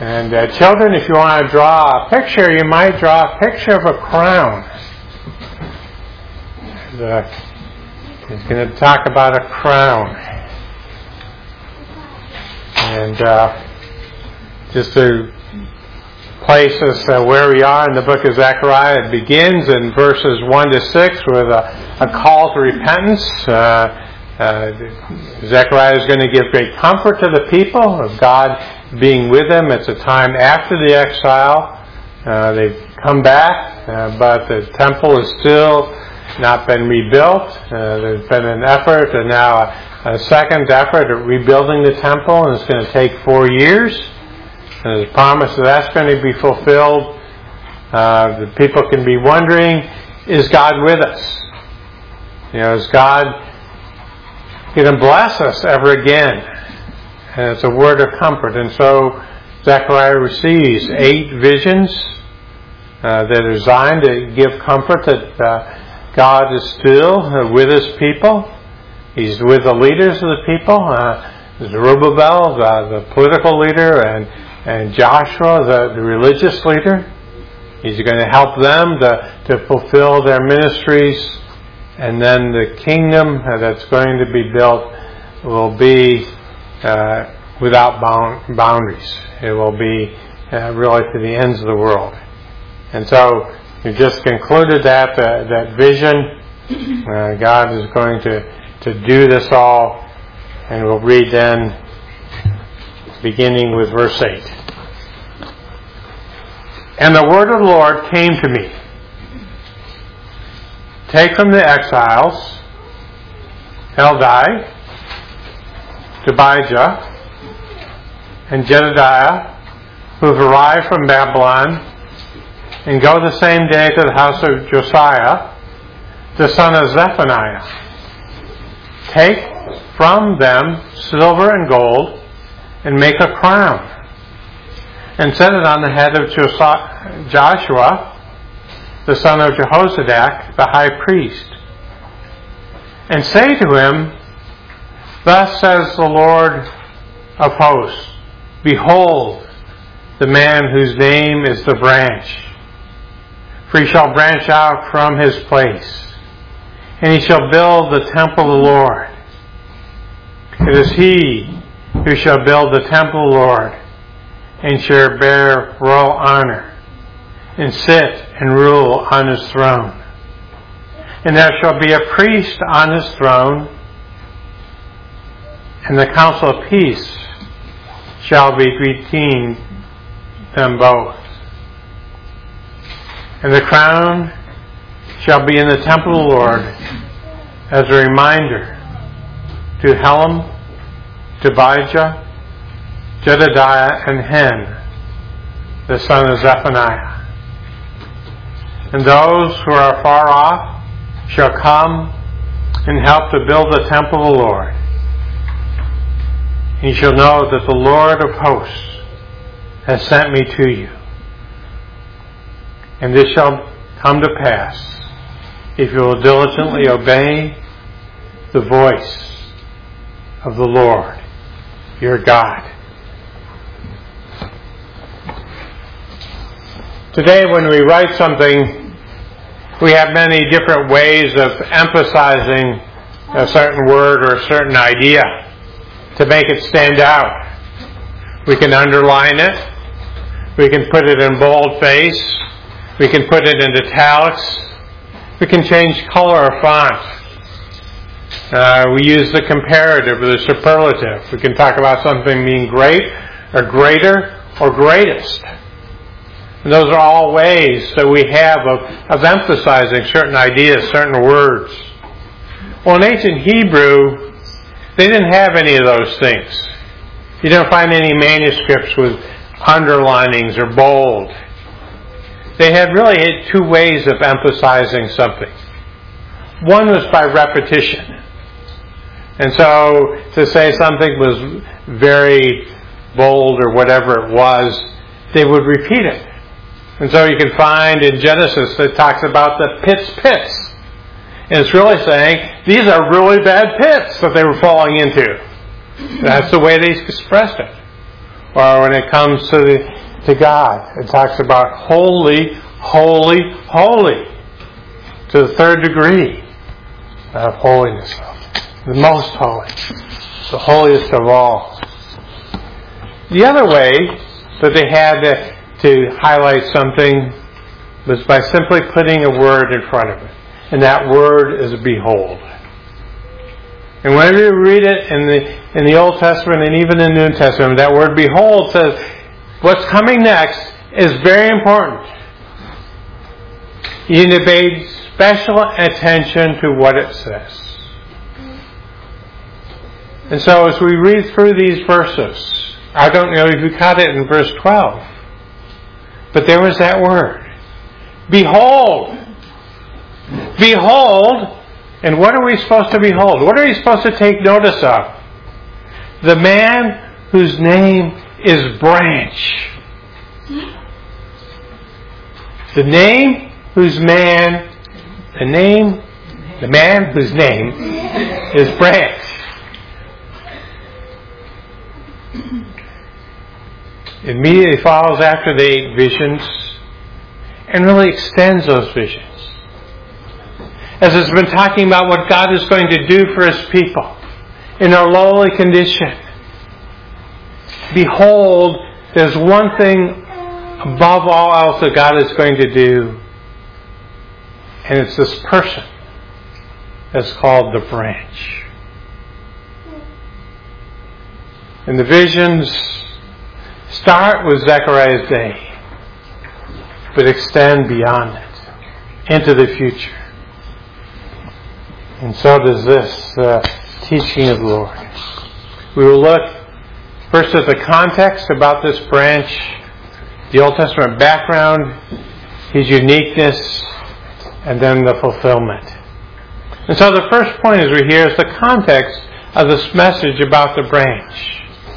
And children, if you want to draw a picture, you might draw a picture of a crown. He's going to talk about a crown. And just to place us where we are in the book of Zechariah, it begins in verses 1 to 6 with a call to repentance. Zechariah is going to give great comfort to the people of God being with them. It's a time after the exile. They've come back, but the temple has still not been rebuilt. There's been an effort, and now a second effort at rebuilding the temple, and it's going to take 4 years. And there's a promise that that's going to be fulfilled. The people can be wondering, is God with us? Is God going to bless us ever again? And it's a word of comfort. And so Zechariah receives 8 visions that are designed to give comfort that God is still with His people. He's with the leaders of the people. Zerubbabel, the political leader, and Joshua, the religious leader. He's going to help them to fulfill their ministries. And then the kingdom that's going to be built will be without boundaries. It will be really to the ends of the world. And so we just concluded that vision. God is going to do this all. And we'll read then, beginning with verse 8. And the word of the Lord came to me. Take from the exiles Heldai, Tobijah, and Jedediah, who have arrived from Babylon, and go the same day to the house of Josiah, the son of Zephaniah. Take from them silver and gold, and make a crown, and set it on the head of Joshua, the son of Jehozadak, the high priest. And say to him, Thus says the Lord of hosts, Behold, the man whose name is the branch. For he shall branch out from his place, and he shall build the temple of the Lord. It is he who shall build the temple of the Lord, and shall bear royal honor, and sit and rule on his throne. And there shall be a priest on his throne, and the council of peace shall be between them both. And the crown shall be in the temple of the Lord as a reminder to Helam, Tobijah, Jedediah, and Hen, the son of Zephaniah. And those who are far off shall come and help to build the temple of the Lord. And you shall know that the Lord of hosts has sent me to you. And this shall come to pass if you will diligently obey the voice of the Lord, your God. Today, when we write something, we have many different ways of emphasizing a certain word or a certain idea to make it stand out. We can underline it. We can put it in boldface. We can put it in italics. We can change color or font. We use the comparative or the superlative. We can talk about something being great or greater or greatest. And those are all ways that we have of emphasizing certain ideas, certain words. Well, in ancient Hebrew, they didn't have any of those things. You don't find any manuscripts with underlinings or bold. They had really 2 ways of emphasizing something. One was by repetition. And so to say something was very bold or whatever it was, they would repeat it. And so you can find in Genesis that talks about the pits. And it's really saying, these are really bad pits that they were falling into. That's the way they expressed it. Or when it comes to God, it talks about holy, holy, holy. To the third degree of holiness. The most holy. The holiest of all. The other way that they had to highlight something was by simply putting a word in front of it. And that word is behold. And whenever you read it in the Old Testament and even in the New Testament, that word behold says what's coming next is very important. You need to pay special attention to what it says. And so as we read through these verses, I don't know if you caught it in verse 12, but there was that word. Behold! Behold! And what are we supposed to behold? What are we supposed to take notice of? The man whose name is Branch. The man whose name is Branch. It immediately follows after the 8 visions and really extends those visions. As it's been talking about what God is going to do for His people in our lowly condition. Behold, there's one thing above all else that God is going to do, and it's this person that's called the branch. And the visions start with Zechariah's day, but extend beyond it into the future. And so does this teaching of the Lord. We will look first at the context about this branch, the Old Testament background, His uniqueness, and then the fulfillment. And so the first point as we hear is the context of this message about the branch.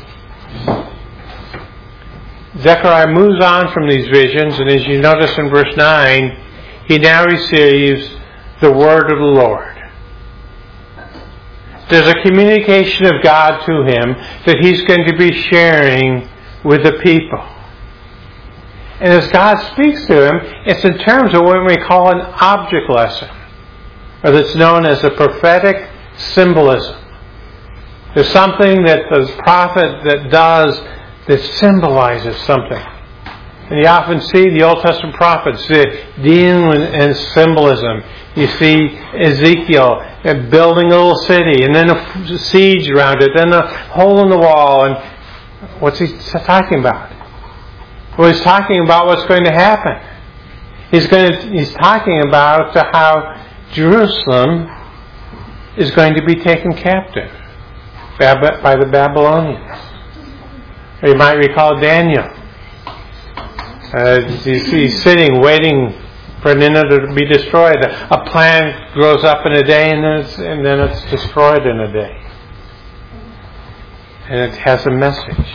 Zechariah moves on from these visions, and as you notice in verse 9, he now receives the word of the Lord. There's a communication of God to him that he's going to be sharing with the people. And as God speaks to him, it's in terms of what we call an object lesson, or that's known as a prophetic symbolism. There's something that the prophet that does that symbolizes something. And you often see the Old Testament prophets dealing in symbolism. You see Ezekiel building a little city, and then a siege around it, then a hole in the wall. And what's he talking about? Well, he's talking about what's going to happen. He's talking about how Jerusalem is going to be taken captive by the Babylonians. Or you might recall Daniel. He's sitting, waiting for Nineveh to be destroyed. A plan grows up in a day, and then it's destroyed in a day. And it has a message,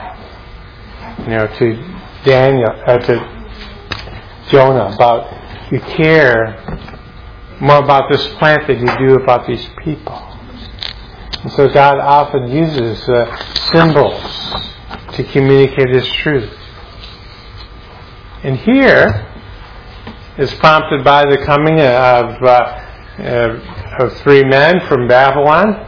to Daniel, to Jonah, about you care more about this plant than you do about these people. And so God often uses symbols to communicate His truth. And here is prompted by the coming of 3 men from Babylon.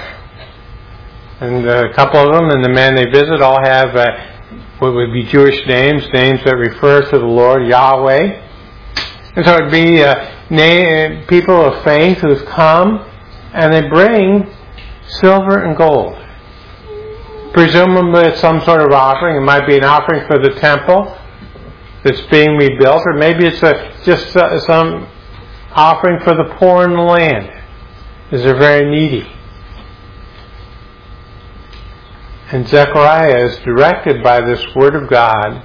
And a couple of them and the man they visit all have what would be Jewish names that refer to the Lord, Yahweh. And so it would be people of faith who've come, and they bring silver and gold. Presumably it's some sort of offering. It might be an offering for the temple that's being rebuilt, or maybe it's just some offering for the poor in the land, because they're very needy. And Zechariah is directed by this word of God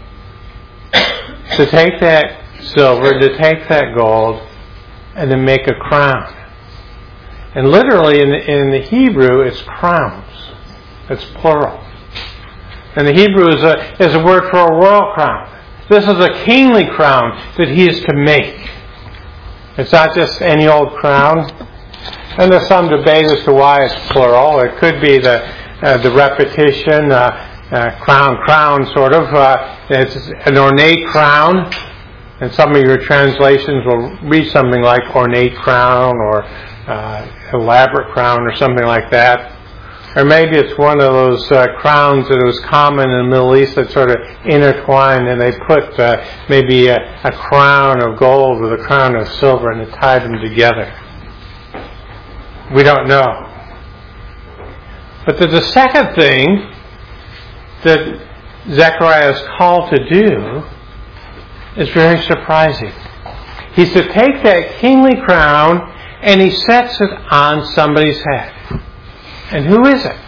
to take that silver, to take that gold, and to make a crown. And literally in the Hebrew, it's crowns. It's plural. And the Hebrew is a word for a royal crown. This is a kingly crown that he is to make. It's not just any old crown. And there's some debate as to why it's plural. It could be the repetition. crown sort of. It's an ornate crown. And some of your translations will read something like ornate crown or elaborate crown or something like that. Or maybe it's one of those crowns that was common in the Middle East that sort of intertwined, and they put maybe a crown of gold with a crown of silver and they tied them together. We don't know. But the second thing that Zechariah is called to do is very surprising. He's to take that kingly crown and he sets it on somebody's head. And who is it?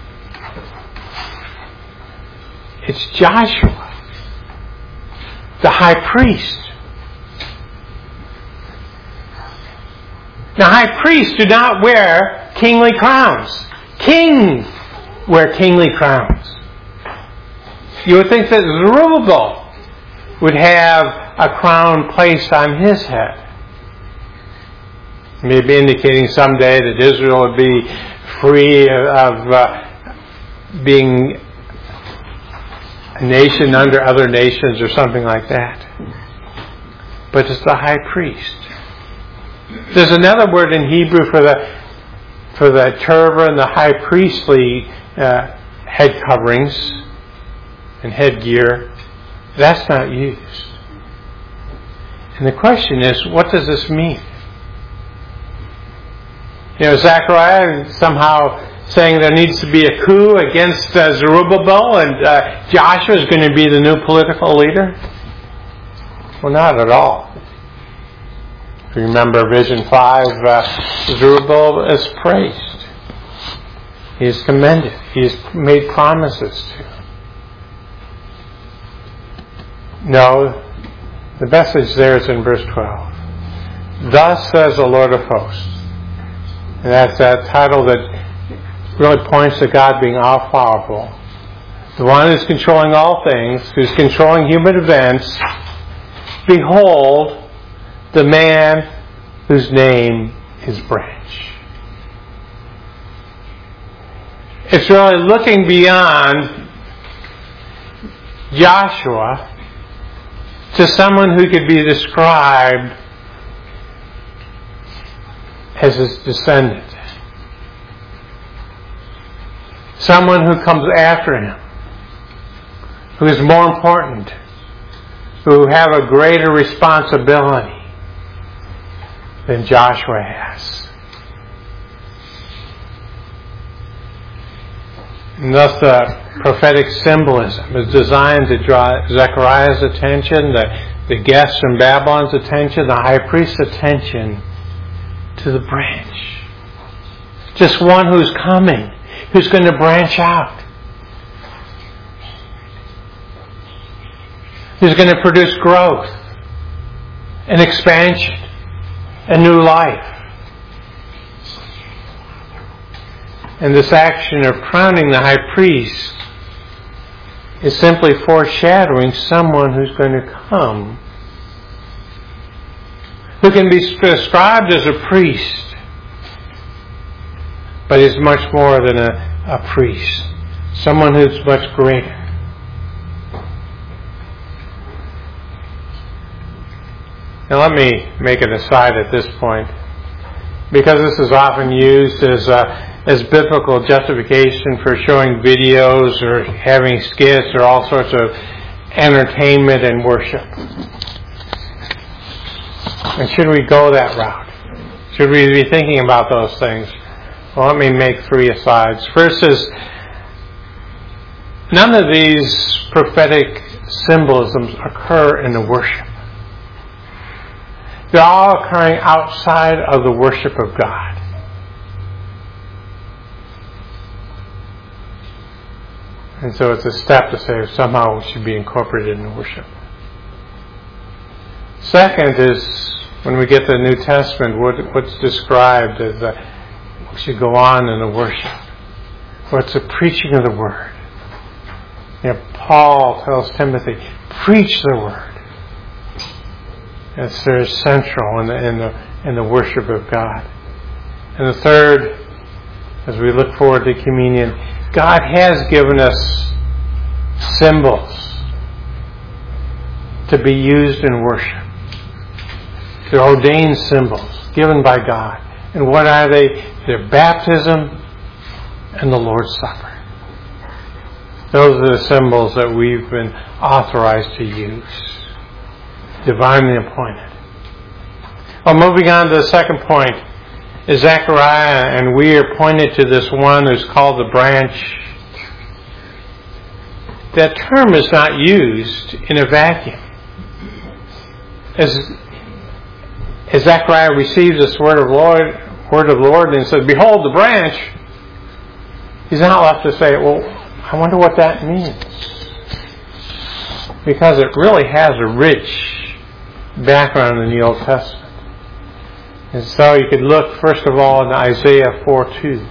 It's Joshua, the high priest. Now, high priests do not wear kingly crowns. Kings wear kingly crowns. You would think that Zerubbabel would have a crown placed on his head. Maybe indicating someday that Israel would be free of being a nation under other nations or something like that. But it's the high priest. There's another word in Hebrew for the turban, the high priestly head coverings and headgear. That's not used. And the question is, what does this mean? Zechariah somehow saying there needs to be a coup against Zerubbabel and Joshua is going to be the new political leader? Well, not at all. If you remember Vision 5, Zerubbabel is praised. He is commended. He is made promises to. No, the message there is in verse 12. Thus says the Lord of hosts. And that's that title that really points to God being all-powerful. The one who's controlling all things, who's controlling human events. Behold, the man whose name is Branch. It's really looking beyond Joshua to someone who could be described as his descendant. Someone who comes after him, who is more important, who have a greater responsibility than Joshua has. And thus the prophetic symbolism is designed to draw Zechariah's attention, the guests from Babylon's attention, the high priest's attention to the branch. Just one who's coming, who's going to branch out. Who's going to produce growth and expansion and new life. And this action of crowning the high priest is simply foreshadowing someone who's going to come, who can be described as a priest, but is much more than a priest. Someone who's much greater. Now let me make an aside at this point, because this is often used as biblical justification for showing videos or having skits or all sorts of entertainment and worship. And should we go that route? Should we be thinking about those things? Well, let me make three asides. First is, none of these prophetic symbolisms occur in the worship. They're all occurring outside of the worship of God. And so it's a step to say somehow it should be incorporated in worship. Second is, when we get to the New Testament, what's described as what should go on in the worship. What's the preaching of the Word. Paul tells Timothy, preach the Word. It's very central in the worship of God. And the third, as we look forward to communion, God has given us symbols to be used in worship. They're ordained symbols given by God. And what are they? They're baptism and the Lord's Supper. Those are the symbols that we've been authorized to use. Divinely appointed. Well, moving on to the second point is Zechariah, and we are pointed to this one who's called the branch. That term is not used in a vacuum. As Zechariah receives this word of Lord and says, "Behold the branch," he's not left to say, "Well, I wonder what that means." Because it really has a rich background in the Old Testament. And so you could look first of all in Isaiah 4:2.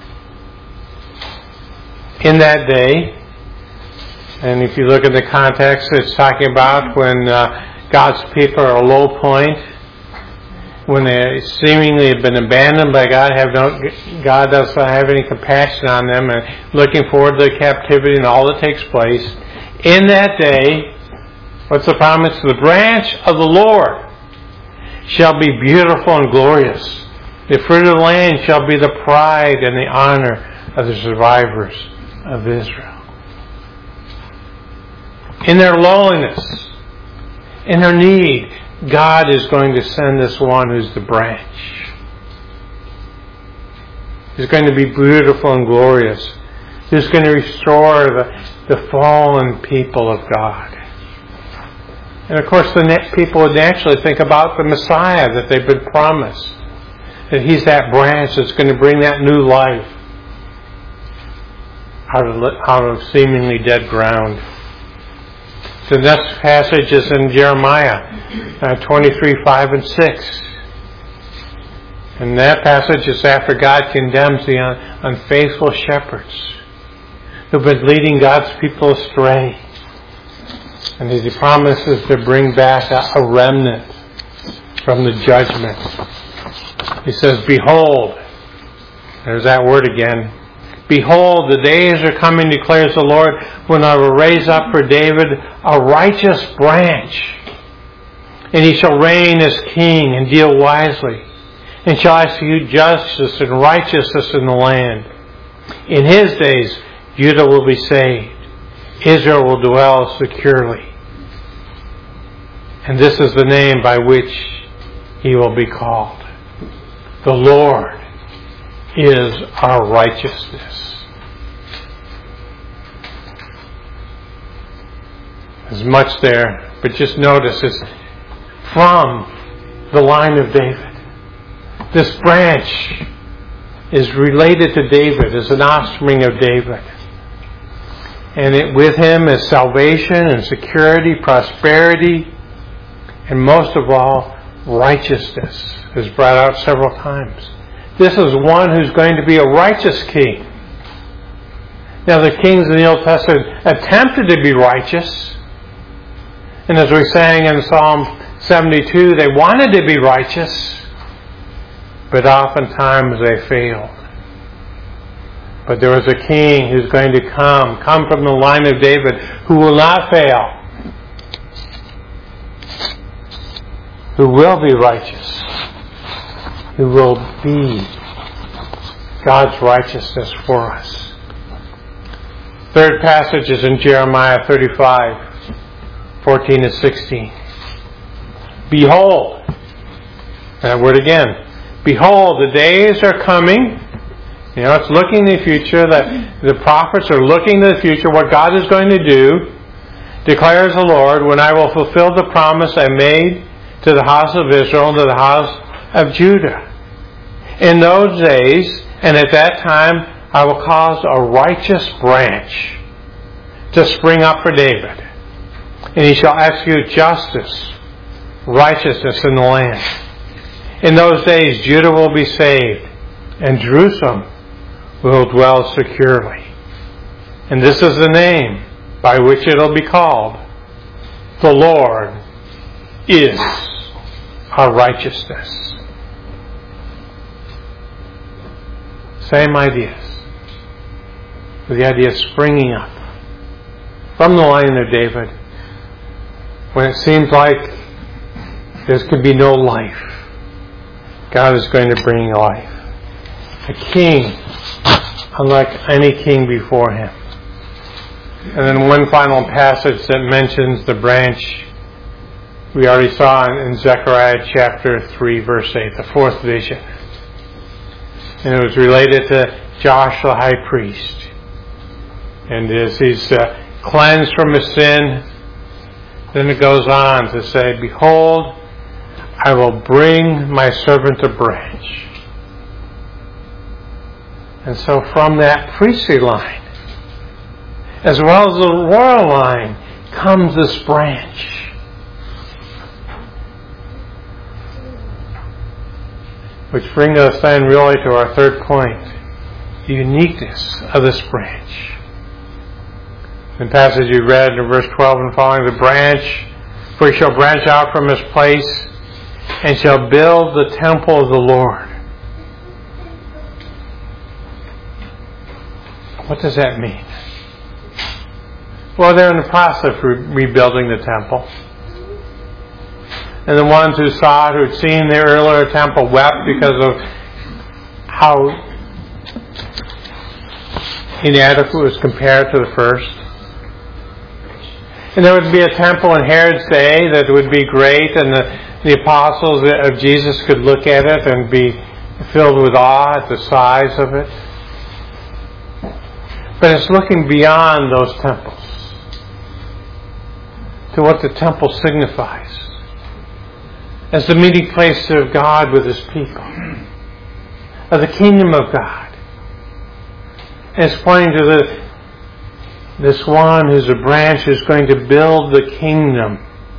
In that day, and if you look at the context, it's talking about when God's people are at a low point, when they seemingly have been abandoned by God, God doesn't have any compassion on them, and looking forward to the captivity and all that takes place. In that day, what's the promise? The branch of the Lord shall be beautiful and glorious. The fruit of the land shall be the pride and the honor of the survivors of Israel. In their lowliness, in their need, God is going to send this one who's the branch. He's going to be beautiful and glorious. He's going to restore the fallen people of God. And of course, the people would naturally think about the Messiah that they've been promised. That He's that branch that's going to bring that new life out of seemingly dead ground. The next passage is in Jeremiah 23:5 and 6. And that passage is after God condemns the unfaithful shepherds who've been leading God's people astray. And He promises to bring back a remnant from the judgment. He says, "Behold," there's that word again, "Behold, the days are coming, declares the Lord, when I will raise up for David a righteous branch. And he shall reign as king and deal wisely, and shall execute justice and righteousness in the land. In his days, Judah will be saved. Israel will dwell securely. And this is the name by which he will be called. The Lord is our righteousness." There's much there, but just notice it's from the line of David. This branch is related to David, as an offspring of David. And with him is salvation and security, prosperity, and most of all, righteousness is brought out several times. This is one who's going to be a righteous king. Now, the kings in the Old Testament attempted to be righteous. And as we sang in Psalm 72, they wanted to be righteous, but oftentimes they failed. But there was a king who's going to come from the line of David, who will not fail, who will be righteous, who will be God's righteousness for us. Third passage is in Jeremiah 35:14 and 16. "Behold," that word again, "Behold, the days are coming." You know, it's looking in the future, that the prophets are looking to the future, what God is going to do, declares the Lord, "when I will fulfill the promise I made to the house of Israel and to the house of Judah. In those days, and at that time, I will cause a righteous branch to spring up for David, and he shall execute justice, righteousness in the land. In those days, Judah will be saved, and Jerusalem will dwell securely. And this is the name by which it will be called. The Lord is our righteousness." Same ideas. The idea of springing up. from the line of David, when it seems like there could be no life, God is going to bring life. A king unlike any king before him. And then one final passage that mentions the branch we already saw in Zechariah chapter 3, verse 8, the fourth vision. And it was related to Josh the high priest. And as he's cleansed from his sin, then it goes on to say, "Behold, I will bring my servant a branch." And so from that priestly line, as well as the royal line, comes this branch. Which brings us then really to our third point, the uniqueness of this branch. In the passage you read in verse 12 and following, the branch, for he shall branch out from his place and shall build the temple of the Lord. What does that mean? Well, they're in the process of rebuilding the temple. And the ones who saw it, who had seen the earlier temple, wept because of how inadequate it was compared to the first. And there would be a temple in Herod's day that would be great, and the apostles of Jesus could look at it and be filled with awe at the size of it. But it's looking beyond those temples to what the temple signifies as the meeting place of God with His people, of the kingdom of God. And it's pointing to this one who's a branch who's going to build the kingdom.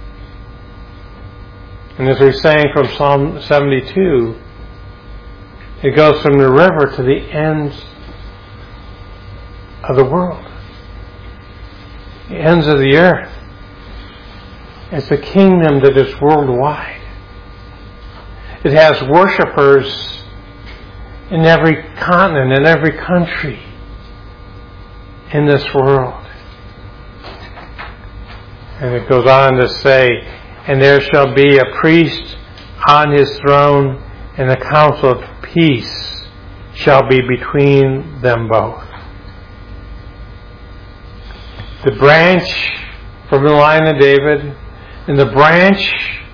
And as we're saying from Psalm 72, it goes from the river to the ends of the world, the ends of the earth. It's a kingdom that is worldwide. It has worshipers in every continent, in every country in this world. And it goes on to say, and there shall be a priest on his throne, and the council of peace shall be between them both. The branch from the line of David and the branch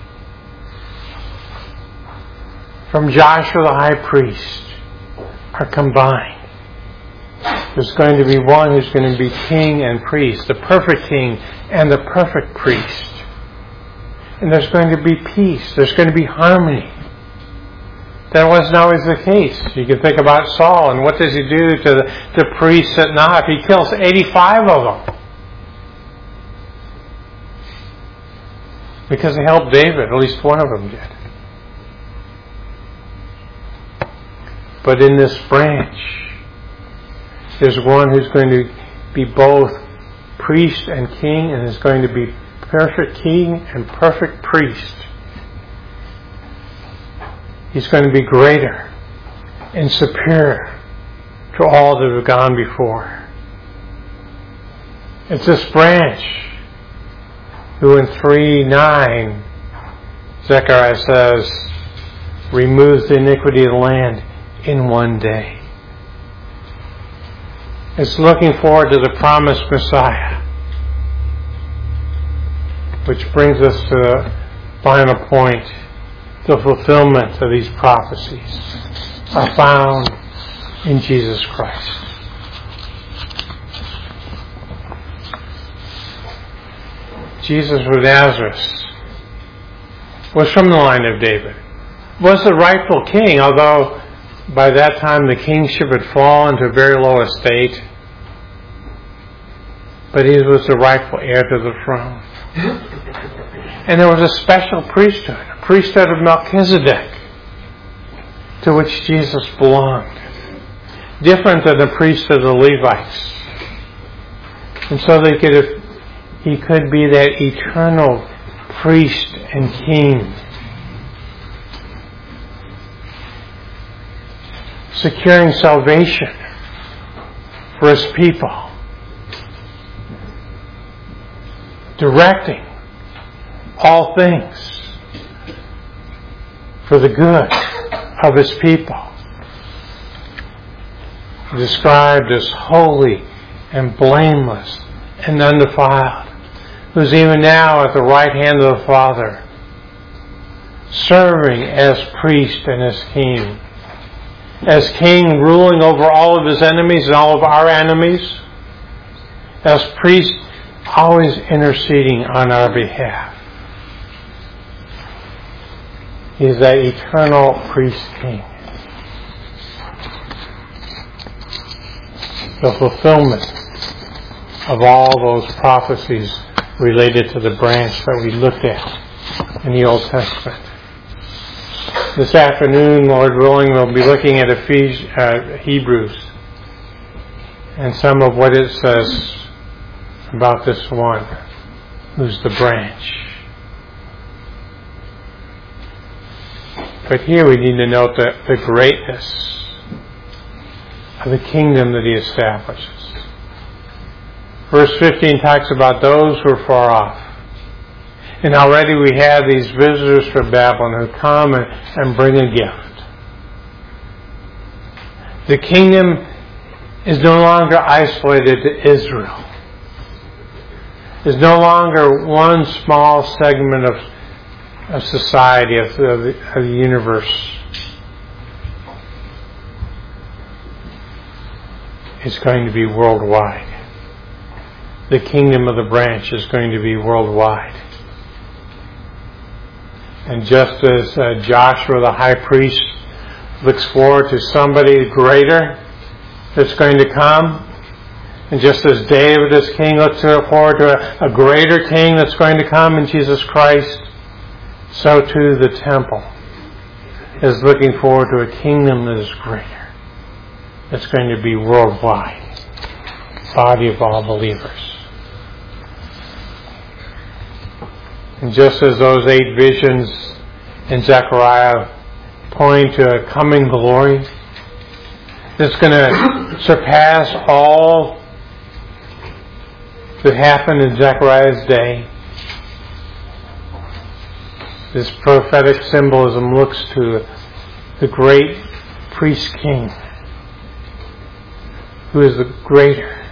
from Joshua the high priest are combined. There's going to be one who's going to be king and priest, the perfect king and the perfect priest. And there's going to be peace. There's going to be harmony. That wasn't always the case. You can think about Saul, and what does he do to the priests at Nob? He kills 85 of them. Because they helped David, at least one of them did. But in this branch, there's one who's going to be both priest and king, and is going to be perfect king and perfect priest. He's going to be greater and superior to all that have gone before. It's this branch who in 3:9, Zechariah says, removes the iniquity of the land in one day. It's looking forward to the promised Messiah. Which brings us to the final point. The fulfillment of these prophecies are found in Jesus Christ. Jesus of Nazareth was from the line of David, was the rightful king, although by that time the kingship had fallen to a very low estate. But he was the rightful heir to the throne. And there was a special priesthood, a priesthood of Melchizedek, to which Jesus belonged. Different than the priesthood of the Levites. And so he could be that eternal priest and king, securing salvation for His people. directing all things for the good of His people. Described as holy and blameless and undefiled, who's even now at the right hand of the Father, serving as priest and as king. As king, ruling over all of His enemies and all of our enemies. As priest, always interceding on our behalf. He is that eternal priest king. The fulfillment of all those prophecies related to the branch that we looked at in the Old Testament. This afternoon, Lord willing, we'll be looking at Hebrews and some of what it says about this one who's the branch. But here we need to note the greatness of the kingdom that He establishes. Verse 15 talks about those who are far off. And already we have these visitors from Babylon who come and bring a gift. The kingdom is no longer isolated to Israel. Is no longer one small segment of society, of the universe. It's going to be worldwide. The kingdom of the branch is going to be worldwide. And just as Joshua the high priest looks forward to somebody greater that's going to come, and just as David as king looks forward to a greater king that's going to come in Jesus Christ, so too the temple is looking forward to a kingdom that is greater. It's going to be worldwide. Body of all believers. And just as those 8 visions in Zechariah point to a coming glory that's going to surpass all that happened in Zechariah's day, this prophetic symbolism looks to the great priest king who is the greater,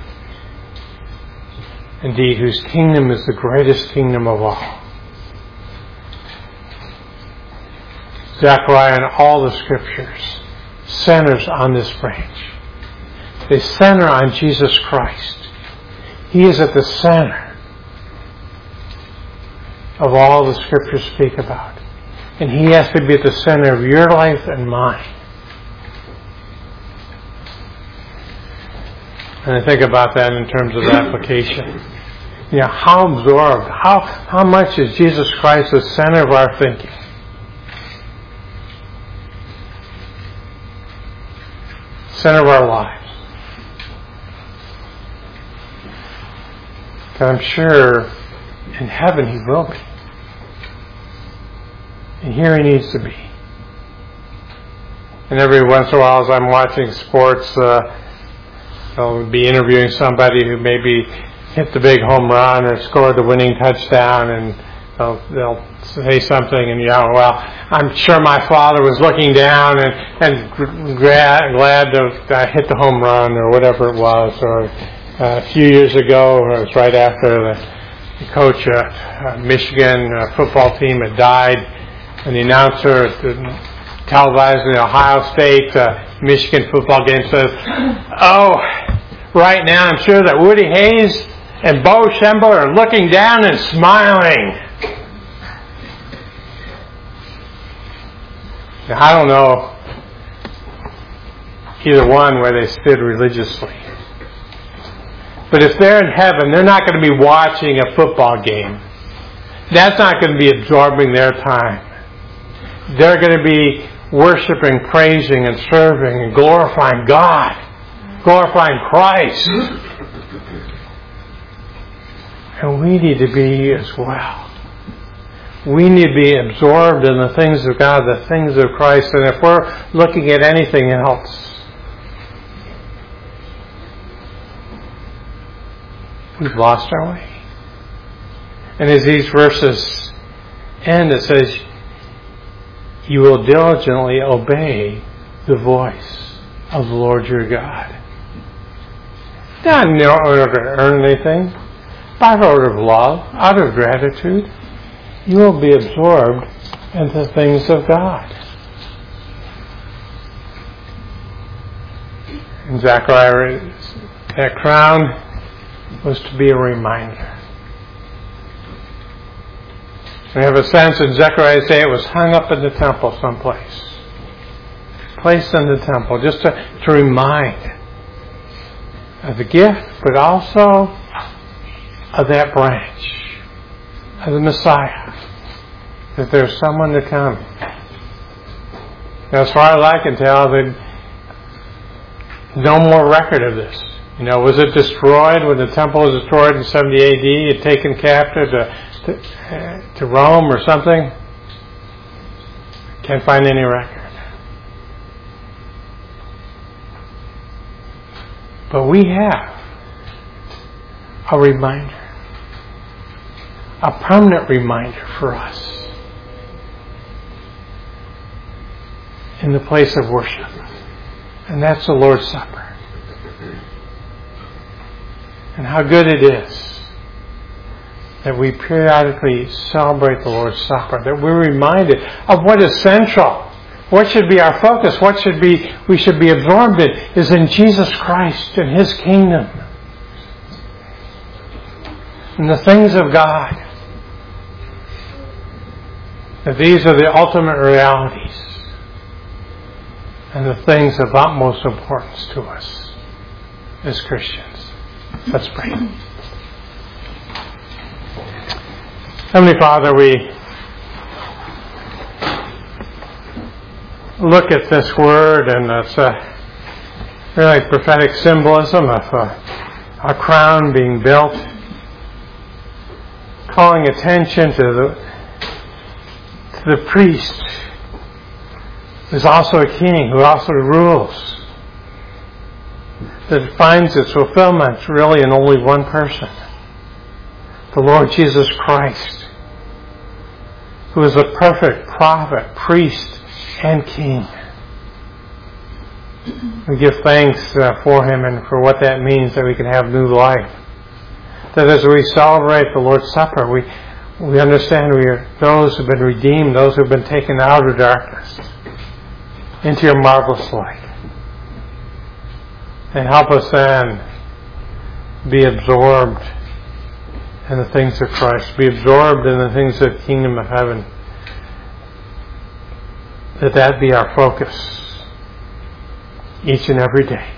indeed, whose kingdom is the greatest kingdom of all. Zechariah and all the scriptures centers on this branch. They center on Jesus Christ. He is at the center of all the scriptures speak about. And He has to be at the center of your life and mine. And I think about that in terms of application. How absorbed, how much is Jesus Christ the center of our thinking? Center of our lives. Because I'm sure in heaven He will be. And here He needs to be. And every once in a while as I'm watching sports, I'll be interviewing somebody who maybe hit the big home run or scored the winning touchdown, and they'll say something, and well, I'm sure my father was looking down and glad to hit the home run or whatever it was. Or a few years ago, it was right after the coach at Michigan football team had died, and the announcer televising the Ohio State Michigan football game says, right now I'm sure that Woody Hayes and Bo Schembler are looking down and smiling. Now, I don't know either one where they stood religiously. But if they're in heaven, they're not going to be watching a football game. That's not going to be absorbing their time. They're going to be worshiping, praising, and serving, and glorifying God, glorifying Christ. And we need to be as well. We need to be absorbed in the things of God, the things of Christ. And if we're looking at anything else, we've lost our way. And as these verses end, it says, you will diligently obey the voice of the Lord your God. Not in order to earn anything, but out of love, out of gratitude. You will be absorbed into the things of God. And Zechariah, that crown was to be a reminder. We have a sense in Zechariah say it was hung up in the temple someplace. Placed in the temple just to remind of the gift, but also of that branch, of the Messiah, that there's someone to come. Now, as far as I can tell, there's no more record of this. Was it destroyed when the temple was destroyed in 70 AD and taken captive to Rome or something? Can't find any record. But we have a reminder, a permanent reminder for us in the place of worship. And that's the Lord's Supper. And how good it is that we periodically celebrate the Lord's Supper, that we're reminded of what is central. What should be our focus? What we should be absorbed in is in Jesus Christ and His kingdom. And the things of God. That these are the ultimate realities. And the things of utmost importance to us as Christians. Let's pray. Heavenly Father, we look at this word, and it's a really prophetic symbolism of a crown being built, calling attention to the priest, who's also a king, who also rules, that finds its fulfillment really in only one person, the Lord Jesus Christ, who is a perfect prophet, priest, and King. We give thanks for Him and for what that means, that we can have new life. That as we celebrate the Lord's Supper, we understand we are those who have been redeemed, those who have been taken out of darkness into your marvelous light. And help us then be absorbed in the things of Christ, be absorbed in the things of the kingdom of heaven. That be our focus each and every day.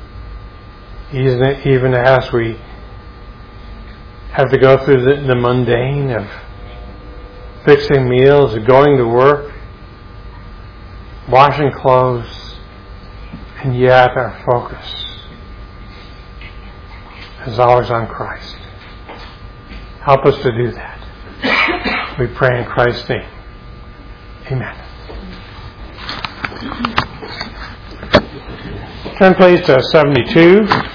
Even as we have to go through the mundane of fixing meals, going to work, washing clothes, and yet our focus is always on Christ. Help us to do that. We pray in Christ's name. Amen. Turn please to 72.